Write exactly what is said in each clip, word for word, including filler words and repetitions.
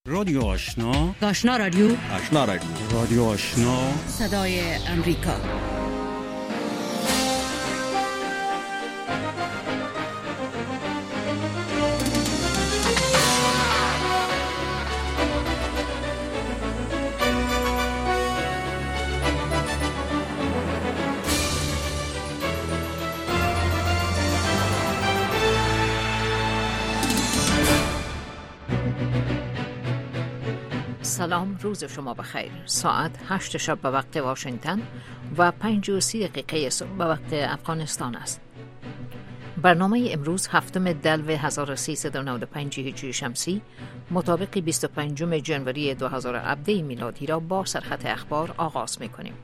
رادیو آشنا، آشنا رادیو، آشنا رادیو، رادیو آشنا، صدای امریکا. سلام، روز شما بخیر. ساعت هشت شب به وقت واشنگتن و پنج و سی دقیقه صبح به وقت افغانستان است. برنامه امروز هفتم دلو هزار و سیصد و نود و پنج هجری شمسی مطابق بیست و پنجم ژانویه دو هزار و هفده میلادی را با سرخط اخبار آغاز می‌کنیم.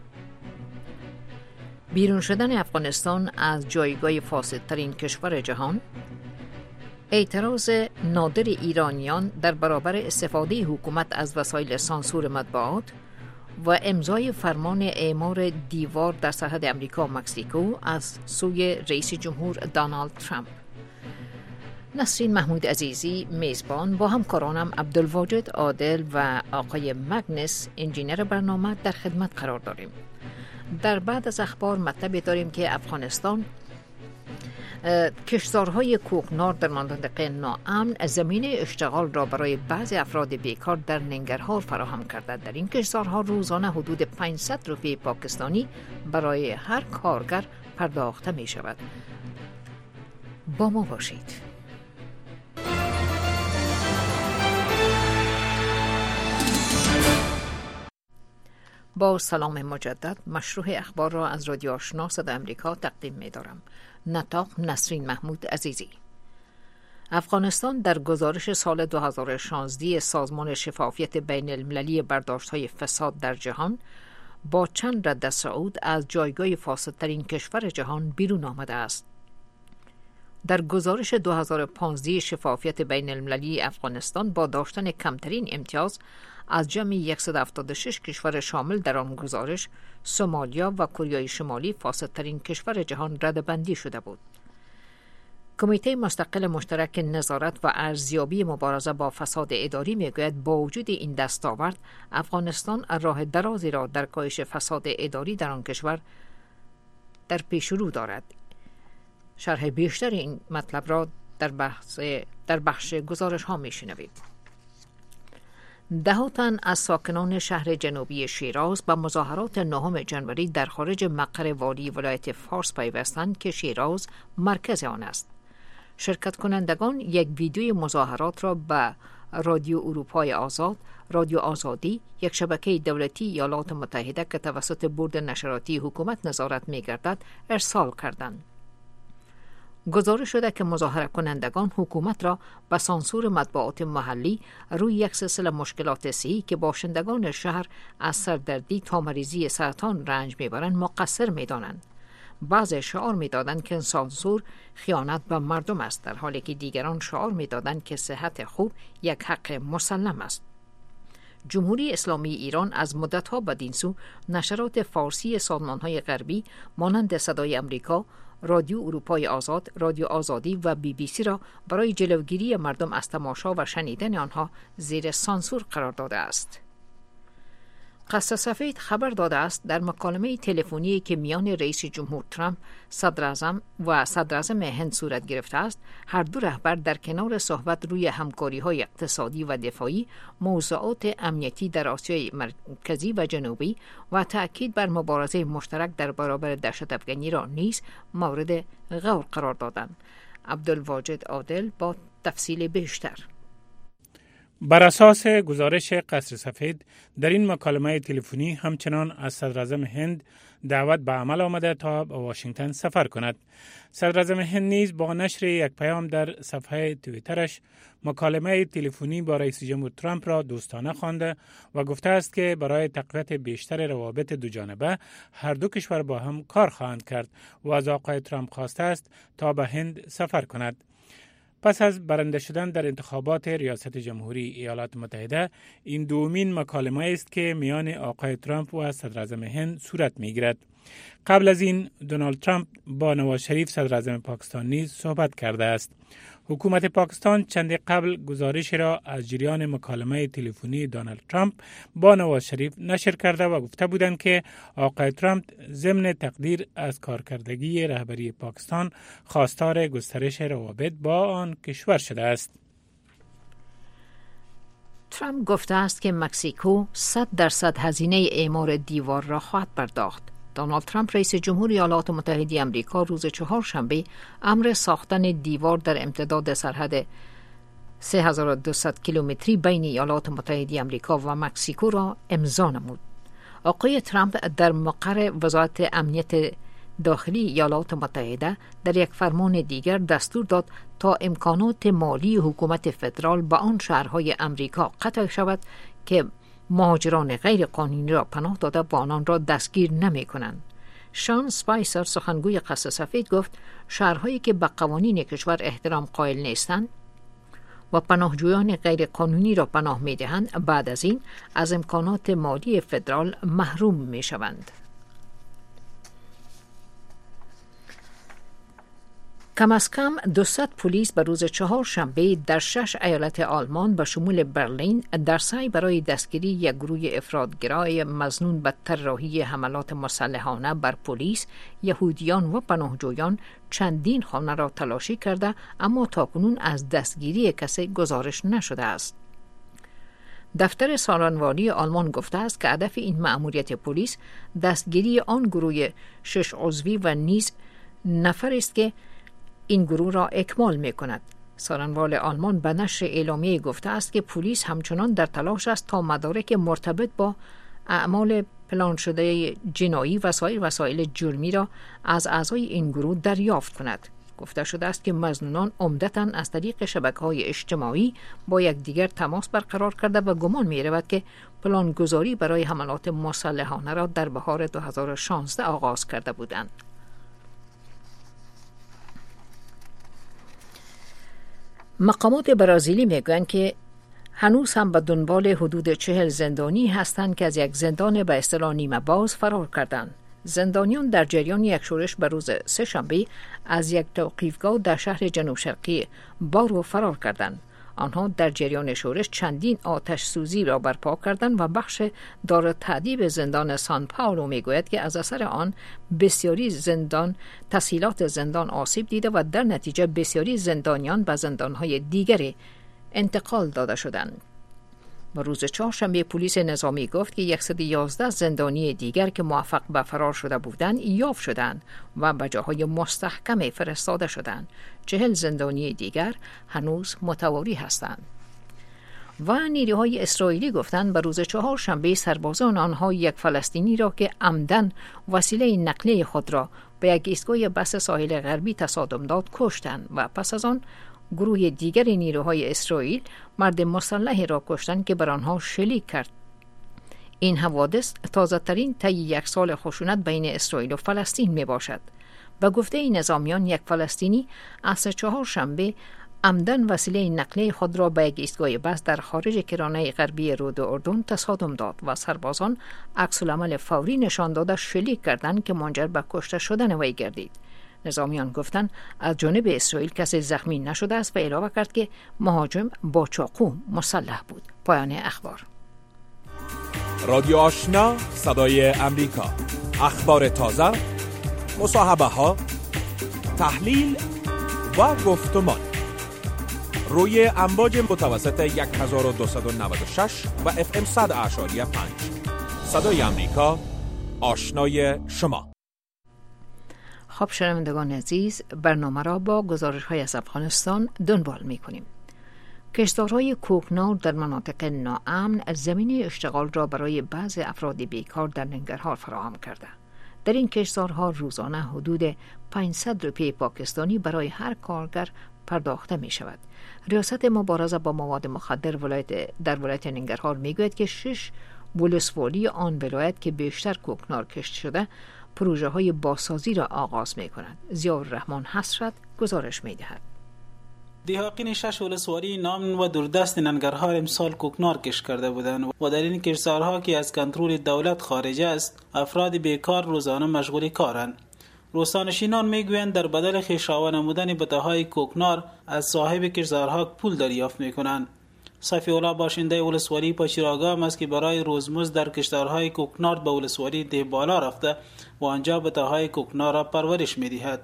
بیرون شدن افغانستان از جایگاه فاسدترین کشور جهان، اعتراض نادر ایرانیان در برابر استفاده حکومت از وسایل سانسور مطبوعات و امضای فرمان اعمار دیوار در سرحد امریکا و مکزیکو از سوی رئیس جمهور دونالد ترامپ. نسرین محمود عزیزی میزبان با همکارانم عبدالواجد عادل و آقای مگنس انجینیر برنامه در خدمت قرار داریم. در بعد از اخبار مطلبی داریم که افغانستان کشتزارهای کوکنار در مناطق ناامن زمین اشتغال را برای بعضی افراد بیکار در ننگرهار فراهم کرده. در این کشتزارها روزانه حدود پانصد روپیه پاکستانی برای هر کارگر پرداخته می شود. با ما باشید. با سلام مجدد، مشروع اخبار را از رادیو آشنا صدای امریکا تقدیم می دارم. نطاق نسرین محمود عزیزی. افغانستان در گزارش سال دو هزار و شانزده سازمان شفافیت بین المللی برداشت‌های فساد در جهان با چند رد صعود از جایگاه فاسدترین کشور جهان بیرون آمده است. در گزارش دو هزار و پانزده شفافیت بین المللی افغانستان با داشتن کمترین امتیاز از جمع صد و هفتاد و شش کشور شامل در آن گزارش، سومالیا و کره شمالی فاسدترین کشور جهان رده‌بندی شده بود. کمیته مستقل مشترک نظارت و ارزیابی مبارزه با فساد اداری میگوید با وجود این دستاورد، افغانستان راه درازی را در کاهش فساد اداری در آن کشور در پیش رو دارد. شرح بیشتر این مطلب را در بحث در بخش گزارش ها میشنوید. ده تن از ساکنان شهر جنوبی شیراز به مظاهرات نهم ژانویه در خارج مقر والی ولایت فارس پیوستند که شیراز مرکز آن است. شرکت کنندگان یک ویدیوی مظاهرات را به رادیو اروپای آزاد، رادیو آزادی، یک شبکه دولتی ایالات متحده که توسط بورد نشراتی حکومت نظارت می‌گردد، ارسال کردند. گزارش شده که مظاهره کنندگان حکومت را به سانسور مطبوعات محلی روی یک سلسله مشکلات صحی که باشندگان شهر از سردردی تا مریضی سرطان رنج میبرند مقصر میدانند. بعضی شعار میدادند که سانسور خیانت به مردم است، در حالی که دیگران شعار میدادند که صحت خوب یک حق مسلم است. جمهوری اسلامی ایران از مدت‌ها بدین سو نشرات فارسی سازمان‌های غربی مانند صدای امریکا، رادیو اروپای آزاد، رادیو آزادی و بی بی سی را برای جلوگیری مردم از تماشا و شنیدن آنها زیر سانسور قرار داده است. قصر سفید خبر داده است در مکالمه تلفنی که میان رئیس جمهور ترامپ، صدراعظم و صدراعظم هند صورت گرفته است، هر دو رهبر در کنار صحبت روی همکاری‌های اقتصادی و دفاعی، موضوعات امنیتی در آسیای مرکزی و جنوبی و تأکید بر مبارزه مشترک در برابر دهشت‌افکنی را نیز مورد غور قرار دادند. عبدالواجد عادل با تفصیل بیشتر. بر اساس گزارش قصر سفید، در این مکالمه تلفنی همچنان از صدراعظم هند دعوت به عمل آمده تا به واشنگتن سفر کند. صدراعظم هند نیز با نشر یک پیام در صفحه توییترش مکالمه تلفنی با رئیس جمهور ترامپ را دوستانه خوانده و گفته است که برای تقویت بیشتر روابط دوجانبه هر دو کشور با هم کار خواهند کرد و از آقای ترامپ خواسته است تا به هند سفر کند. پس از برنده شدن در انتخابات ریاست جمهوری ایالات متحده، این دومین مکالمه است که میان آقای ترامپ و صدراعظم هند صورت می‌گیرد. قبل از این دونالد ترامپ با نواز شریف صدراعظم پاکستان نیز صحبت کرده است. حکومت پاکستان چند قبل گزارش را از جریان مکالمه تلفنی دونالد ترامپ با نواز شریف نشر کرده و گفته بودند که آقای ترامپ ضمن تقدیر از کارکردگی رهبری پاکستان خواستار گسترش روابط با آن کشور شده است. ترامپ گفته است که مکزیکو صد درصد هزینه اعمار دیوار را خواهد پرداخت. دونالد ترامپ رئیس جمهور ایالات متحده آمریکا روز چهارشنبه امر ساختن دیوار در امتداد سرحد سه هزار و دویست کیلومتری بین ایالات متحده آمریکا و مکزیکو را امضا نمود. آقای ترامپ در مقر وزارت امنیت داخلی ایالات متحده در یک فرمان دیگر دستور داد تا امکانات مالی حکومت فدرال به آن شهرهای امریکا قطع شود که مهاجران غیر قانونی را پناه داده و آنان را دستگیر نمی کنند. شان سپایسر سخنگوی قصر سفید گفت شهرهایی که به قوانین کشور احترام قائل نیستند و پناهجویان غیر قانونی را پناه می دهند بعد از این از امکانات مالی فدرال محروم می شوند. کم از کم دویست پلیس به روز چهارشنبه در شش ایالت آلمان به شمول برلین در سعی برای دستگیری یک گروه افراطگرای مظنون به طراحی حملات مسلحانه بر پلیس، یهودیان و پناهجویان چندین خانه را تلاشی کرده، اما تاکنون از دستگیری کسی گزارش نشده است. دفتر سالن‌والی آلمان گفته است که هدف این مأموریت پلیس دستگیری آن گروه شش عضوی و نیز نفر است که این گروه را اکمال می کند. سالن‌وال آلمان به نشر اعلامیه گفته است که پلیس همچنان در تلاش است تا مدارک مرتبط با اعمال پلان شده جنایی و سایر وسایل جرمی را از اعضای این گروه دریافت کند. گفته شده است که مظنونان عمدتاً از طریق شبکه‌های اجتماعی با یکدیگر تماس برقرار کرده و گمان می رود که پلان گذاری برای حملات مسلحانه را در بهار دو هزار و شانزده آغاز کرده بودند. مقامات برازیلی میگویند که هنوز هم به دنبال حدود چهل زندانی هستند که از یک زندان به اصطلاح نیمه باز فرار کردند. زندانیان در جریان یک شورش به روز سه شنبه از یک توقیفگاه در شهر جنوب شرقی بارو فرار کردند. آنها در جریان شورش چندین آتش سوزی را برپا کردند و بخش دارالتأدیب زندان سان پائولو میگوید که از اثر آن بسیاری زندان تسهیلات زندان آسیب دیده و در نتیجه بسیاری زندانیان به زندانهای دیگری انتقال داده شدند. و روز چهارشنبه پلیس نظامی گفت که صد و یازده زندانی دیگر که موفق به فرار شده بودند یافت شدند و به جاهای مستحکم فرستاده شدند. چهل زندانی دیگر هنوز متواری هستند. و نیروهای اسرائیلی گفتند به روز چهارشنبه سربازان آنها یک فلسطینی را که عمدن وسیله نقلیه خود را به یک ایستگاه بس ساحل غربی تصادم داد کشتند و پس از آن گروه دیگر نیروهای اسرائیل مرد مسلحی را کشتند که بر آنها شلیک کرد. این حوادث تازه ترین طی یک سال خشونت بین اسرائیل و فلسطین می باشد. به گفته این نظامیان یک فلسطینی عصر چهارشنبه عمدن وسیله نقلیه خود را به یک ایستگاه بس در خارج کرانه غربی رود اردن تصادم داد و سربازان عکس‌العمل فوری نشان داده شلیک کردند که منجر به کشته شدن وی گردید. نظامیان گفتند از جانب اسرائیل کسی زخمی نشده است و علاوه کرد که مهاجم با چاقو مسلح بود. پایان اخبار. رادیو آشنا، صدای امریکا. اخبار تازه، مصاحبه ها، تحلیل و گفتمان روی امواج متوسط هزار و دویست و نود و شش و اف ام صد اعشاری پنج. صدای امریکا، آشنای شما. خب شنوندگان عزیز، برنامه را با گزارش‌های از افغانستان دنبال می‌کنیم. کشتارهای کوکنار در مناطق ناامن زمینه اشتغال را برای بعض افراد بیکار در ننگرهار فراهم کرده. در این کشتارها روزانه حدود پانصد روپیه پاکستانی برای هر کارگر پرداخته می شود. ریاست مبارزه با مواد مخدر ولایت در ولایت ننگرهار می گوید که شش ولسوالی آن ولایت که بیشتر کوکنار کشت شده پروژه های بازسازی را آغاز می کند. ضیاءالرحمن حسرت گزارش می دهد. دیحاقین شش ولسوالی نام و دوردست ننگرهار امسال کوکنار کش کرده بودند و در این کشتارها که از کنترل دولت خارج است افراد بیکار روزانه مشغول کارند. روستانشینان میگویند در بدل خویشاوی نمودن بته‌های کوکنار از صاحب کشتزارها پول دریافت میکنند. صفی الله باشنده ولسوالی پچیراگا هم است که برای روزمزد در کشتزارهای کوکنار به ولسوالی دهبالا رفته و آنجا بته‌های کوکنار را پرورش میدهد.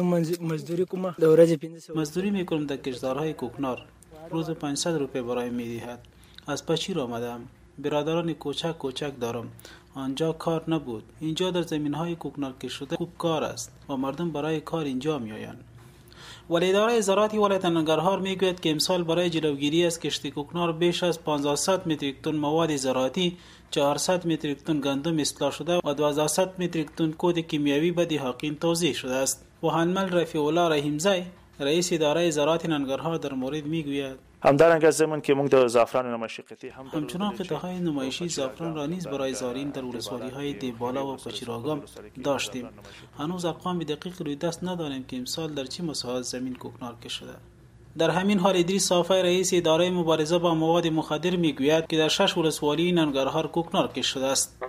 مزدوری میکنم در کشتزارهای کوکنار، روز پانصد روپیه برای میدهد. از پچیر آمدم، برادران کوچک کوچک دارم. آنجا کار نبود. اینجا در زمین‌های کوکنار کش شده خوب کار است و مردم برای کار اینجا میآیند. ولی اداره زراعتی ولایت ننگرهار میگوید که امسال برای جلوگیری از کشت کوکنار بیش از پانصد متریک تن مواد زراعتی، چهارصد متریک تن گندم اصلاح شده و دوازده متریک تن کود کیمیاوی به دهقان توزیع شده است. و هنمل رفیع الله رحیمزی رئیس اداره زراعت ننگرهار در مورد میگوید همدارنگ از زمان که موږ د زعفران نمایشی قطعی هم همچنان قطعه‌های نمایشی زعفران را نیز برای زائرین در ولسوالی‌های دهبالا و پچیراگام داشتیم. هنوز ارقام دقیق روی دست نداریم که امسال در چه مساحت زمین کوکنار کش شده. در همین حال ادریس صافی رئیس اداره مبارزه با مواد مخدر میگوید که در شش ولسوالی ننگرهار کوکنار کش شده است.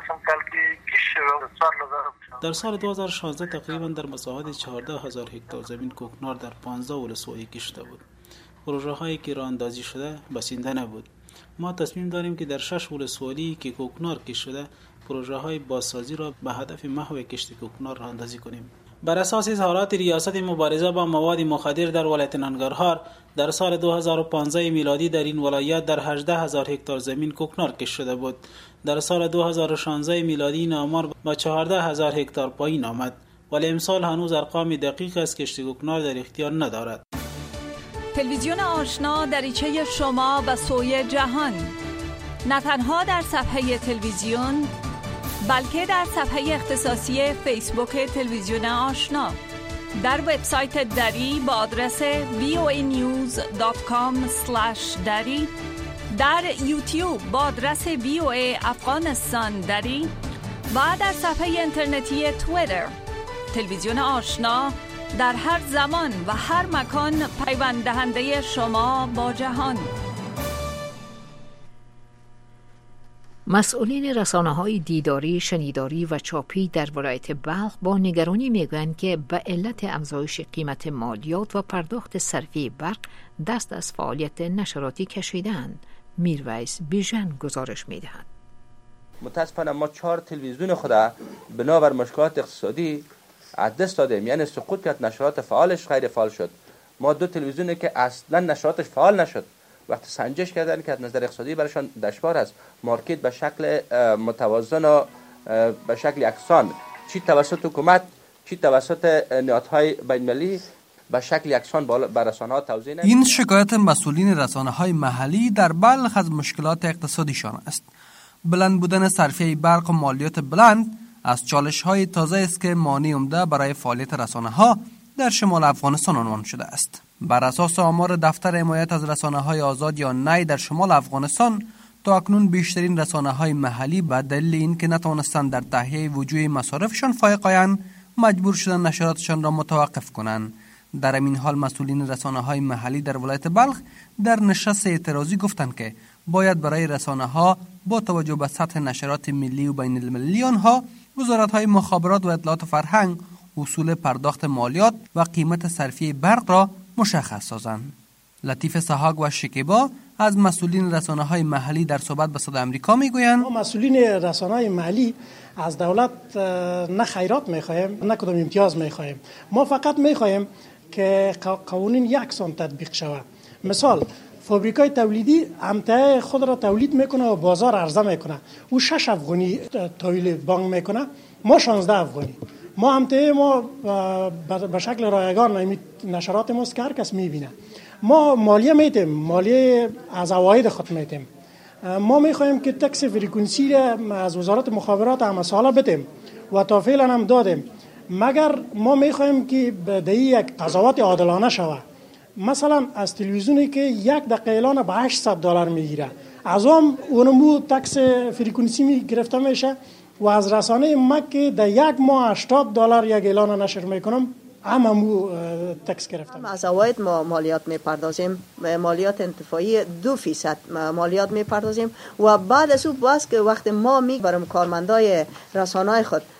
در سال دو هزار و شانزده تقریبا در مساحت چهارده هزار هکتار زمین کوکنار در پانزده ولسوالی کشیده بود. پروژه هایی که راه اندازی شده بسنده نبود. ما تصمیم داریم که در شش ولسوالی که کوکنار کش شده پروژه های بازسازی را به هدف محو کشت کوکنار راه اندازی کنیم. بر اساس اظهارات ریاست مبارزه با مواد مخدر در ولایت ننگرهار در سال دو هزار و پانزده میلادی در این ولایت در هجده هزار هکتار زمین کوکنار کش شده بود. در سال دو هزار و شانزده میلادی این آمار با چهارده هزار هکتار پایین آمد، ولی امسال هنوز ارقام دقیق از کشت کوکنار در اختیار ندارد. تلویزیون آشنا دریچه شما به سوی جهان، نه تنها در صفحه تلویزیون بلکه در صفحه اختصاصی فیسبوک تلویزیون آشنا، در وبسایت دری با آدرس وی او ای نیوز دات کام اسلش دری، در یوتیوب با آدرس وی او ای افغانستان دری و در صفحه اینترنتی توییتر. تلویزیون آشنا در هر زمان و هر مکان پیوند دهنده شما با جهان. مسئولین رسانه‌های دیداری، شنیداری و چاپی در ولایت بلخ با نگرانی میگویند که به علت افزایش قیمت مالیات و پرداخت صرفی برق دست از فعالیت نشراتی کشیدند. میرویس بیژن گزارش میدهد. متاسفانه ما چهار تلویزیون خدا بنابر مشکلات اقتصادی از دست دادیم، یعنی سقوط کرد، نشرات فعالش غیر فعال شد. ما دو تلویزیونی که اصلا نشراتش فعال نشد، وقتی سنجش کردن که از نظر اقتصادی برایشان دشوار است، مارکت به شکل متوازن و به شکل یکسان، چی توسط حکومت چی توسط نهادهای بین‌المللی به شکل یکسان بر رسانه‌ها توزیع نمی‌شود. این شکایت مسئولین رسانه‌های محلی در بلخ از مشکلات اقتصادیشان است. بلند بودن صرفه برق و مالیات بلند از چالش‌های تازه است که مانع عمده برای فعالیت رسانه‌ها در شمال افغانستان عنوان شده است. بر اساس آمار دفتر حمایت از رسانه‌های آزاد یا نی در شمال افغانستان، تا اکنون بیشترین رسانه‌های محلی به دلیل اینکه نتوانستند در تهیه وجوه مصارفشان فائق آیند، مجبور شدند نشراتشان را متوقف کنند. در این حال مسئولین رسانه‌های محلی در ولایت بلخ در نشست اعتراضی گفتند که باید برای رسانه‌ها با توجه به سطح نشرات ملی و بین المللی آنها، وزارت‌های مخابرات و اطلاعات و فرهنگ اصول پرداخت مالیات و قیمت صرفی برق را مشخص سازند. لطیف سحاق و شکیبا از مسئولین رسانه‌های محلی در صحبت با صدای آمریکا میگویند ما مسئولین رسانه‌های محلی از دولت نه خیرات می‌خوایم نه کدام امتیاز می‌خوایم. ما فقط می‌خوایم که قوانین یکسان تطبیق شود. مثال فابریکای تولیدی امتیاز خود را تولید میکنه و بازار عرضه میکنه، او شش افغانی تولید بانک میکنه، ما شانزده افغانی. ما امتیاز ما به شکل رایگان نشرات ماست که هر کس میبینه. ما مالیه میتیم، مالیه از عواید خود میتیم. ما میخوایم که تکس فریکونسی از وزارت مخابرات هم ساله بدیم و تا فعلا هم دادیم، مگر ما میخوایم که به یک قضاوت عادلانه شود. مثلا از تلویزیونی که یک دقیقه اعلان به هشتصد دلار میگیره، از اون اونمو تکس فریکونسی می گرفته میشه و از رسانه ما که در یک ماه هشتاد دلار یک اعلان نشر میکنم هممو تکس گرفتم. از عواید ما مالیات میپردازیم، مالیات انتفاعی دو فیصد مالیات میپردازیم و بعد از اون باز که وقت ما میبرم کارمندای رسانه‌های خود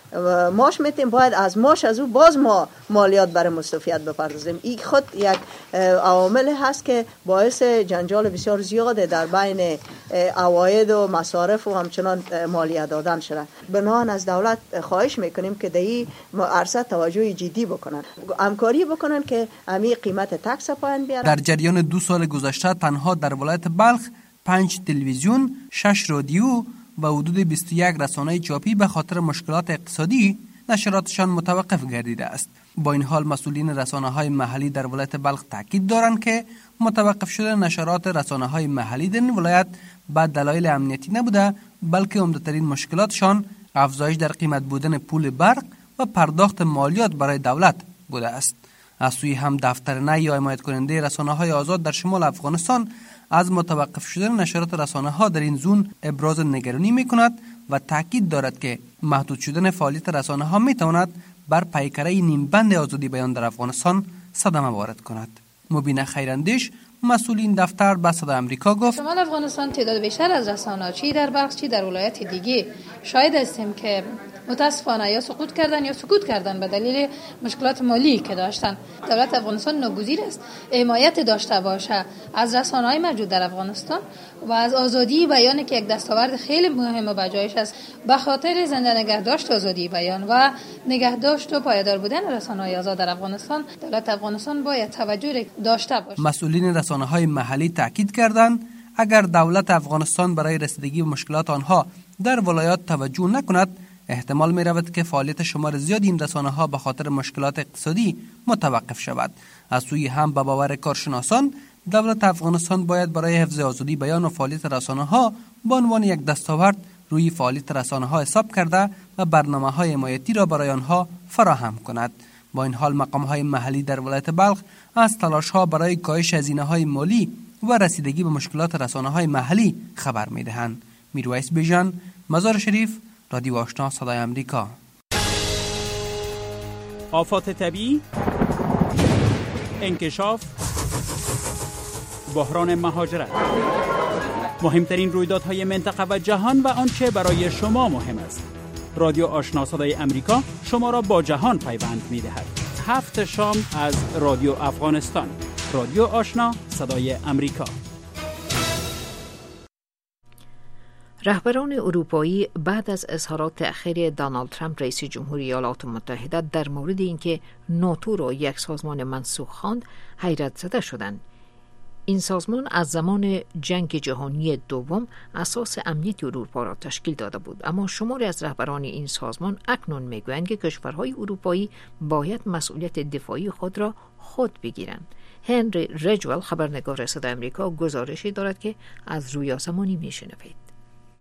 ماش میتیم باید از ماش از او باز ما مالیات برای مستوفیت بپردازیم. این خود یک عوامل هست که باعث جنجال بسیار زیاده در بین عواید و مصارف و همچنان مالیات دادن شده. بنابراین از دولت خواهش میکنیم که در این عرصه توجه جدی بکنن، همکاری بکنن که همین قیمت تکس پایین بیارن. در جریان دو سال گذشته تنها در ولایت بلخ پنج تلویزیون، شش رادیو و حدود بیست و یک رسانه چاپی به خاطر مشکلات اقتصادی نشراتشان متوقف گردیده است. با این حال مسئولین رسانه‌های محلی در ولایت بلخ تاکید دارند که متوقف شدن نشرات رسانه‌های محلی در این ولایت به دلایل امنیتی نبوده، بلکه عمده‌ترین مشکلاتشان افزایش در قیمت بودن پول برق و پرداخت مالیات برای دولت بوده است. از سوی هم دفتر نهی یا حمایت کننده رسانه‌های آزاد در شمال افغانستان از متوقف شدن نشرات رسانه‌ها در این زون ابراز نگرانی می‌کند و تاکید دارد که محدود شدن فعالیت رسانه‌ها می‌تواند بر پیکره نیمبند آزادی بیان در افغانستان صدمه وارد کند. مبین خیراندیش مسئول این دفتر به صدای آمریکا گفت شمال افغانستان تعداد بیشتر از رسانه‌ها چی در بلخ چی در ولایت دیگه شاهد هستیم که متاسفانه یا سقوط کردن یا سکوت کردن به دلیل مشکلات مالی که داشتن. دولت افغانستان ناگزیر است حمایت داشته باشه از رسانه‌های موجود در افغانستان و از آزادی بیان که یک دستاورد خیلی مهم و بجایش است. به خاطر زنده نگهداشت آزادی بیان و نگهداشت و پایدار بودن رسانه‌های آزاد در افغانستان، دولت افغانستان باید توجه داشته باشه. مسئولین رسانه‌های محلی تاکید کردند اگر دولت افغانستان برای رسیدگی به مشکلات آنها در ولایات توجه نکند، احتمال می رود که فعالیت شمار زیاد این رسانه ها به خاطر مشکلات اقتصادی متوقف شود. از سوی هم به باور کارشناسان دولت افغانستان باید برای حفظ آزادی بیان و فعالیت رسانه ها به عنوان یک دستاورد روی فعالیت رسانه ها حساب کرده و برنامه های حمایتی را برای آنها فراهم کند. با این حال مقام های محلی در ولایت بلخ از تلاش ها برای کاهش هزینه های مالی و رسیدگی به مشکلات رسانه های محلی خبر می دهند. میرویس بیژن، مزار شریف، رادیو آشنا صدای امریکا. آفات طبیعی، انکشاف، بحران مهاجرت، مهمترین رویدادهای منطقه و جهان و آنچه برای شما مهم است. رادیو آشنا صدای امریکا شما را با جهان پیوند می‌دهد. هفت شام از رادیو افغانستان. رادیو آشنا صدای امریکا. رهبران اروپایی بعد از اظهارات اخیر دونالد ترامپ رئیس جمهوری ایالات متحده در مورد اینکه ناتو را یک سازمان منسوخ خواند حیرت زده شدند. این سازمان از زمان جنگ جهانی دوم اساس امنیت اروپا را تشکیل داده بود، اما شماری از رهبران این سازمان اکنون میگویند که کشورهای اروپایی باید مسئولیت دفاعی خود را خود بگیرند. هنری رجول، خبرنگار صدای آمریکا، گزارشی دارد که از روی آسمانی میشنوید.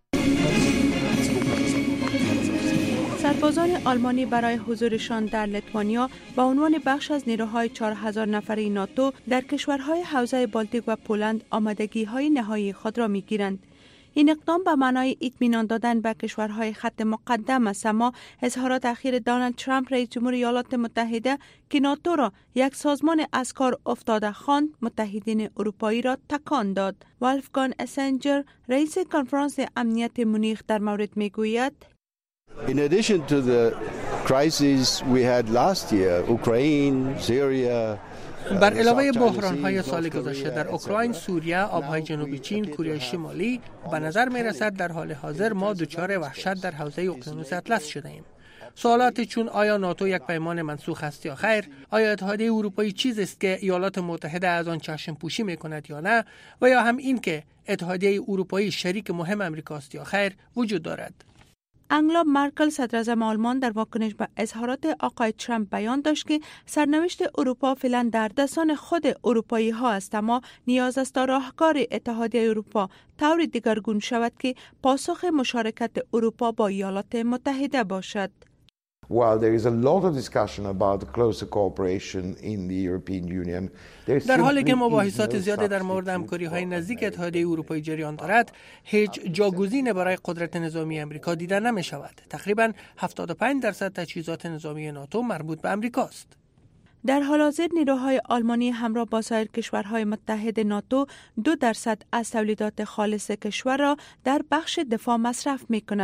سربازان آلمانی برای حضورشان در لیتوانیا با عنوان بخش از نیروهای چهار هزار نفره ناتو در کشورهای حوزه بالتیک و پولند آمادگی‌های نهایی خود را می‌گیرند. این اقدام به معنای اطمینان دادن به کشورهای خط مقدم است، اما اظهارات اخیر دونالد ترامپ رئیس جمهوری ایالات متحده که ناتو را یک سازمان از کار افتاده خواند، متحدین اروپایی را تکان داد. والفگان اسنجر، رئیس کنفرانس امنیت مونیخ، در مورد میگوید: In addition to the crises we had last year, Ukraine, Syria, بر علاوه بحران‌های سال گذشته در اوکراین، سوریه، آبهای جنوبی چین، کره شمالی، به نظر می‌رسد در حال حاضر ما دچار وحشت در حوزه اقیانوس اطلس شده‌ایم. سوالاتی چون آیا ناتو یک پیمان منسوخ است یا خیر، آیا اتحادیه اروپایی چیزی است که ایالات متحده از آن چشم پوشی می‌کند یا نه، و یا هم این که اتحادیه اروپایی شریک مهم آمریکاست یا خیر وجود دارد. انگلا مرکل، صدراعظم آلمان، در واکنش به اظهارات آقای ترامپ بیان داشت که سرنوشت اروپا فعلا در دستان خود اروپایی ها است، اما نیاز است تا راهکار اتحادیه اروپا طوری دگرگون شود که پاسخ مشارکت اروپا با ایالات متحده باشد. While there is a lot of discussion about closer cooperation in the European Union, در حالی که مباحثات زیادی در مورد همکاری‌های نزدیک اتحادیه اروپایی جریان دارد، هیچ جاگزین برای قدرت نظامی امریکا دیده نمی‌شود. تقریباً هفتاد و پنج درصد تجهیزات نظامی ناتو مربوط به امریکاست. در حال حاضر نیروهای آلمانی همراه با سایر کشورهای متحد ناتو دو درصد از تولیدات خالص کشور را در بخش دفاع مصرف می‌کنند.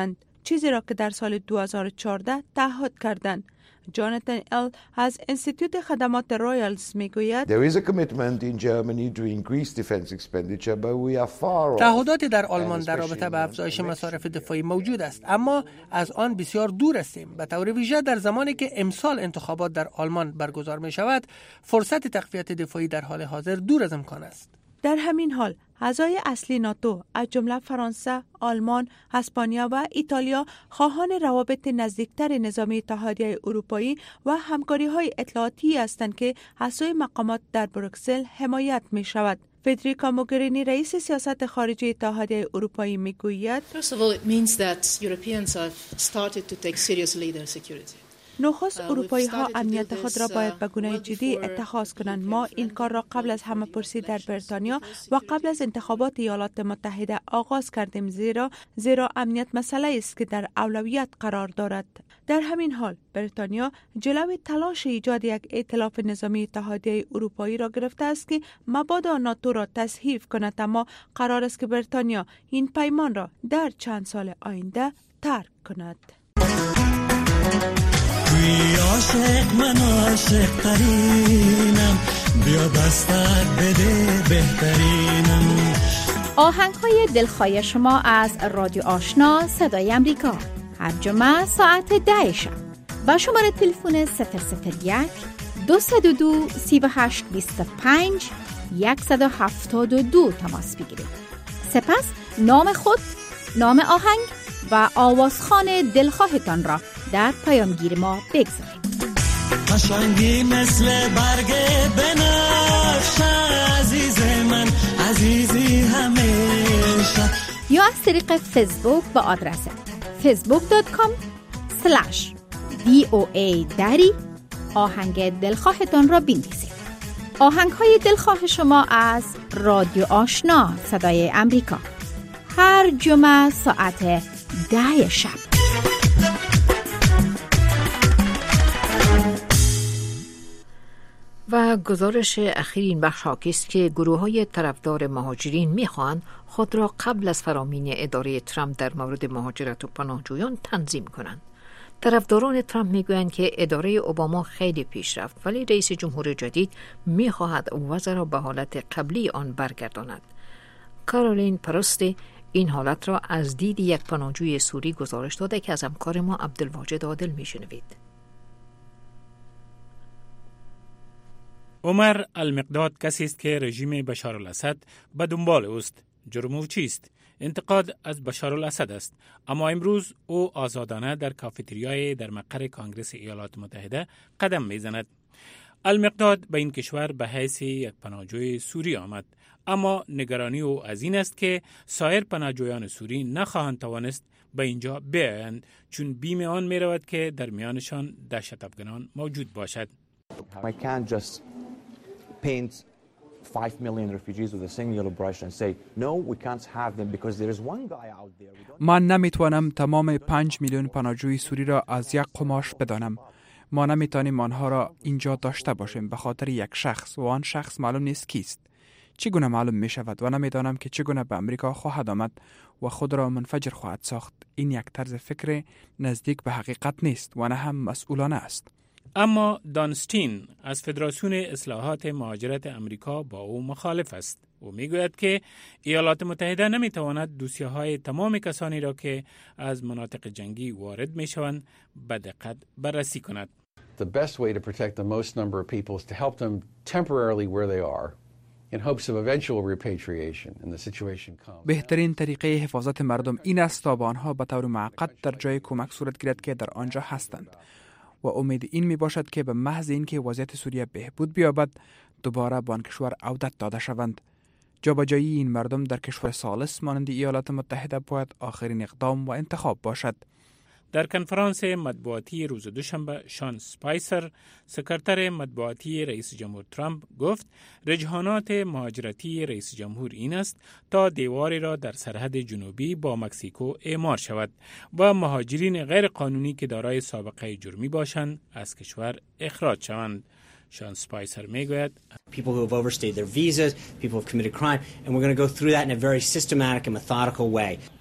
چیزی را که در سال دو هزار و چهارده تعهد کردند. جاناتان ال از انستیتوت خدمات رایلز میگوید There is a commitment in Germany to increase defense expenditure, but we are far off. تعهداتی در آلمان در رابطه با افزایش مصارف دفاعی موجود است، اما از آن بسیار دور هستیم. به طور ویژه در زمانی که امسال انتخابات در آلمان برگزار می شود، فرصت تقویت دفاعی در حال حاضر دور از امکان است. در همین حال اعضای اصلی ناتو از جمله فرانسه، آلمان، اسپانیا و ایتالیا خواهان روابط نزدیکتر نظام اتحادیه اروپایی و همکاری‌های اطلاعاتی هستند که از سوی مقامات در بروکسل حمایت می شود. فدریکا موگرینی رئیس سیاست خارجی اتحادیه اروپایی میگوید First of all, it means that Europeans have started to take seriously their security. نخست اروپایی ها امنیت خود را باید به گونه جدی اتخاذ کنند. ما این کار را قبل از همه پرسی در بریتانیا و قبل از انتخابات ایالات متحده آغاز کردیم، زیرا زیرا امنیت مسئله است که در اولویت قرار دارد. در همین حال بریتانیا جلوی تلاش ایجاد یک ائتلاف نظامی اتحادیه اروپایی را گرفته است که مبادا ناتو را تصحیح کند، اما قرار است که بریتانیا این پیمان را در چند سال آینده ترک کند. توی عاشق من عاشق ترینم، بیا دستت بده بهترینم. آهنگ های دلخواه شما از رادیو آشنا صدای امریکا هر جمعه ساعت ده شب با شماره تلفن صفر صفر یک دو صفر دو سی و هشت بیست و پنج صد و هفتاد و دو تماس بگیرید. سپس نام خود، نام آهنگ و آوازخوان دلخواهتان را در پیامگیر ما بگذارید. قشنگی مثل برگ بنفش، عزیز من عزیزی همیشه. یا از طریق فیسبوک با آدرس فیسبوک دات کام اسلش دی او ای دری آهنگ دلخواهتان را بنویسید. آهنگ های دلخواه شما از رادیو آشنا صدای امریکا هر جمعه ساعت ده شب. و گزارش اخیر این بخش حاکی است که گروه های طرفدار مهاجرین میخواهند خود را قبل از فرامین اداره ترامپ در مورد مهاجرت و پناهجویان تنظیم کنند. طرفداران ترامپ میگویند که اداره اوباما خیلی پیش رفت، ولی رئیس جمهور جدید میخواهد وضع را به حالت قبلی آن برگرداند. کارولین پرست این حالت را از دید یک پناهجوی سوری گزارش داده که از همکار ما عبدالواجد عادل میشنوید. عمر المقداد کسی است که رژیم بشار الاسد به دنبال اوست. جرم او چیست؟ انتقاد از بشار الاسد است، اما امروز او آزادانه در کافتریای در مقر کانگرس ایالات متحده قدم میزند. المقداد به این کشور به حیث یک پناهجوی سوری آمد، اما نگرانی او از این است که سایر پناهجویان سوری نخواهند توانست به اینجا بیایند، چون بیم آن می رود که در میانشان دهشت افغانان موجود باشد. I can't just paint five million refugees with a singular brush and say no, we can't have them because there is one guy out there. من نمیتوانم تمام پنج میلیون پناهجوی سوری را از یک قماش بدانم. ما نمیتوانیم آنها را اینجا داشته باشیم به خاطر یک شخص و آن شخص معلوم نیست کیست. چگونه معلوم می شود و نمیدانم که چگونه به امریکا خواهد آمد و خود را منفجر خواهد ساخت. این یک طرز فکر نزدیک به حقیقت نیست و نه هم مسئولانه است. اما دانستین از فدراسیون اصلاحات مهاجرت امریکا با او مخالف است. او میگوید که ایالات متحده نمیتواند دوسیه‌های تمام کسانی را که از مناطق جنگی وارد میشوند به دقت بررسی کند. The best way to protect the most number of people is to help them temporarily where they are in hopes of eventual repatriation and the situation comes. بهترین طریقه حفاظت مردم این است تا با آنها به طور موقت در جای کمک صورت گیرد که در آنجا هستند و امید این می باشد که به محض اینکه وضعیت سوریه بهبود بیابد دوباره به آن کشور عودت داده شوند. جابجایی این مردم در کشور ثالث مانند ایالات متحده باید آخرین اقدام و انتخاب باشد. در کنفرانس مطبوعاتی روز دوشنبه شان سپایسر سکرتر مطبوعاتی رئیس جمهور ترامپ گفت رجحانات مهاجرتی رئیس جمهور این است تا دیواری را در سرحد جنوبی با مکزیکو اعمار شود و مهاجرین غیر قانونی که دارای سابقه جرمی باشند از کشور اخراج شوند. شان سپایسر میگوید people who have overstayed their visas, people who have committed crime, and we're going to go through that in a very systematic and methodical way.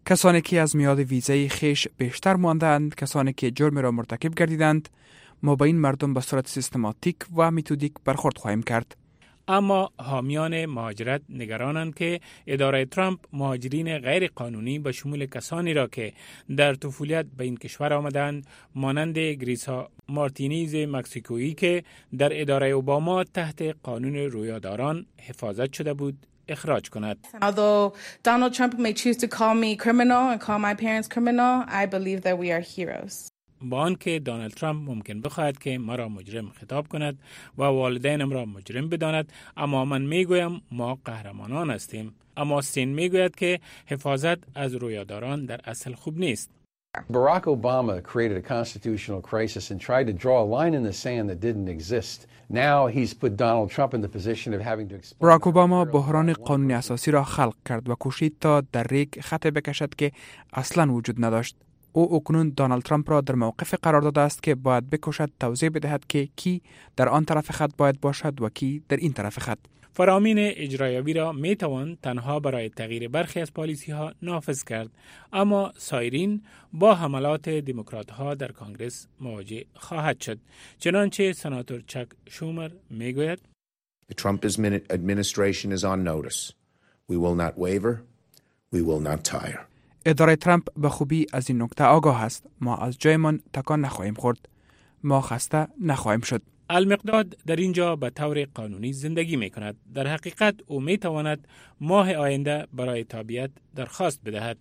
کسانی که از میاد ویزای خیش بیشتر ماندند، کسانی که جرم را مرتکب گردیدند، ما با این مردم به صورت سیستماتیک و متدیک برخورد خواهیم کرد. اما حامیان مهاجرت نگرانند که اداره ترامپ مهاجرین غیر قانونی به شمول کسانی را که در طفولیت به این کشور آمدند مانند گریسا مارتینیز مکزیکویی که در اداره اوباما تحت قانون رویاداران حفاظت شده بود اخراج کند. Although Donald Trump may choose to call me criminal and call my parents criminal, I believe that we are heroes. با آنکه دونالد ترامپ ممکن بخواهد که مرا مجرم خطاب کند و والدینم را مجرم بداند، اما من میگویم ما قهرمانان هستیم. اما سین میگوید که حفاظت از رویاداران در اصل خوب نیست. Barack Obama created a constitutional crisis and tried to draw a line in the sand that didn't exist. Now he's put Donald Trump in the position of having to explain. باراک اوباما بحران قانون اساسی را خلق کرد و کوشید تا در ریگ خط بکشد که اصلا وجود نداشت. او اکنون دونالد ترامپ را در موقف قرار داده است که باید بکوشد توضیح بدهد که کی در آن طرف خط باید باشد و کی در این طرف خط. فرامین اجرایوی را می توان تنها برای تغییر برخی از پالیسی ها نافذ کرد، اما سایرین با حملات دموکرات ها در کنگره مواجه خواهد شد. چنانچه سناتور چک شومر می گوید The Trump administration is on notice. We will not waver. We will not tire. اداره ترامپ به خوبی از این نکته آگاه است. ما از جایمان تکان نخواهیم خورد. ما خسته نخواهیم شد. المقداد در اینجا به طور قانونی زندگی می کند. در حقیقت او می تواند ماه آینده برای تابعیت درخواست بدهد.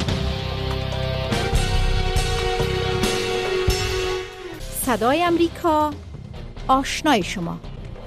صدای امریکا، آشنای شما.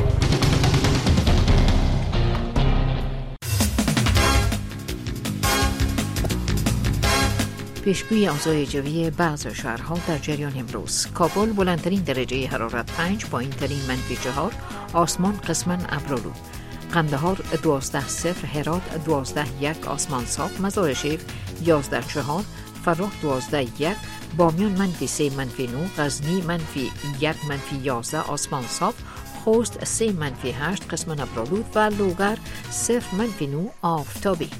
پیشگویی اوضاع جوی بعضی شهرها در جریان امروز: کابل بلندترین درجه حرارت پنج، پایینترین منفی چهار، آسمان قسماً ابرآلود. قندهار دوازده صفر، هرات دوازده یک، آسمان صاف. مزار شریف یازده چهار، فراه دوازده یک، بامیان منفی سه منفی نه، غزنی منفی یک منفی یازده، آسمان صاف. خوست سه منفی هشت، قسماً ابرآلود و لوگر صفر منفی نه، آفتابی.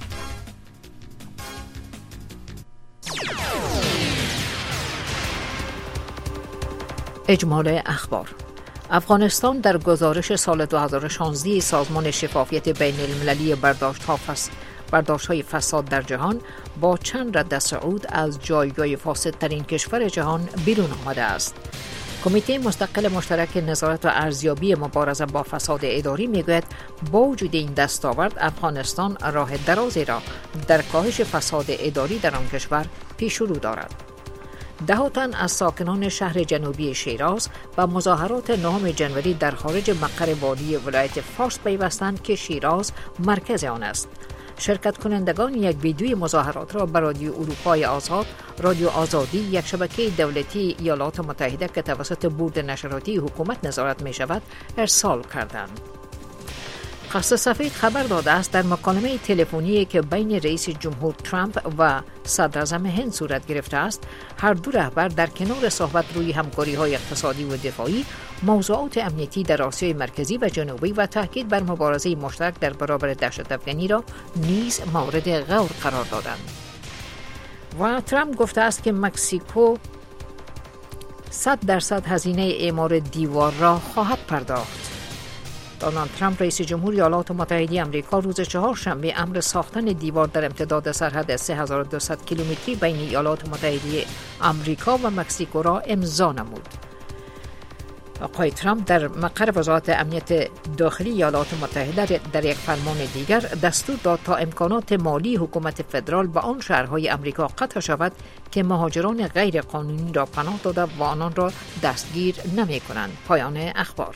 اجمال اخبار: افغانستان در گزارش سال دو هزار و شانزده سازمان شفافیت بین المللی برداشت فس... برداشت های فساد در جهان با چند رد صعود از جایگاه فاسدترین کشور جهان بیرون آمده است. کمیته مستقل مشترک نظارت و ارزیابی مبارزه با فساد اداری میگوید با وجود این دستاورد افغانستان راه درازی را در کاهش فساد اداری در آن کشور پیش رو دارد. ده تن از ساکنان شهر جنوبی شیراز و مظاهرات نهم جنوری در خارج مقر والی ولایت فارس پیوستند که شیراز مرکز آن است. شرکت کنندگان یک ویدیوی مظاهرات را به رادیو اروپای آزاد، رادیو آزادی، یک شبکه دولتی ایالات متحده که توسط بورد نشراتی حکومت نظارت می شود، ارسال کردند. قصر سفید خبر داده است در مکالمه تلفنی که بین رئیس جمهور ترامپ و صدر اعظم هند صورت گرفته است، هر دو رهبر در کنار صحبت روی همکاری‌های اقتصادی و دفاعی، موضوعات امنیتی در آسیای مرکزی و جنوبی و تاکید بر مبارزه مشترک در برابر دهشت‌افکنی را نیز مورد غور قرار دادند. و ترامپ گفته است که مکزیکو صد درصد هزینه اعمار دیوار را خواهد پرداخت. دونالد ترامپ رئیس جمهور ایالات متحده آمریکا روز چهارشنبه امر ساختن دیوار در امتداد سرحد سه هزار و دویست کیلومتری بین ایالات متحده آمریکا و مکزیکو را امضا نمود. آقای ترامپ در مقر وزارت امنیت داخلی ایالات متحده در یک فرمان دیگر دستور داد تا امکانات مالی حکومت فدرال به آن شهرهای آمریکا قطع شود که مهاجران غیر قانونی را پناه داده و آنان را دستگیر نمی کنند. پایان اخبار.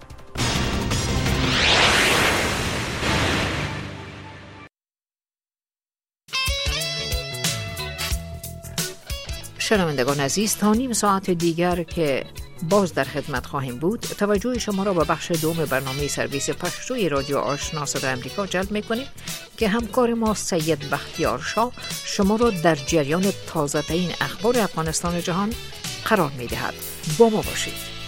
شنوندگان عزیز، تا نیم ساعت دیگر که باز در خدمت خواهیم بود، توجه شما را به بخش دوم برنامه سرویس پشتوی رادیو آشنا صدای آمریکا جلب می‌کنیم که همکار ما سید بختیار شاه شما را در جریان تازه‌ترین اخبار افغانستان جهان قرار می‌دهد. با ما باشید.